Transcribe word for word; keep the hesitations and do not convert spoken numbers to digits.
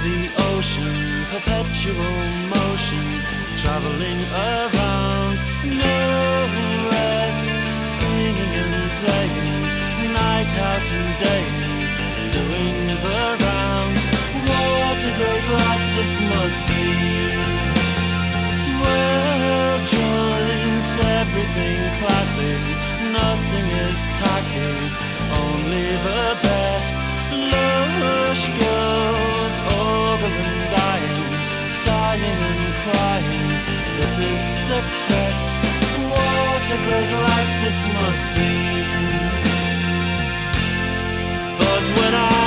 the ocean, perpetual motion, traveling around, no rest, singing and playing, night out and day, doing the rounds. What a great life this must seem. Swell joints, everything classy, nothing is tacky, only the best. Lush girls, ogle and dying, sighing and crying, this is success. What a great life this must seem. But when I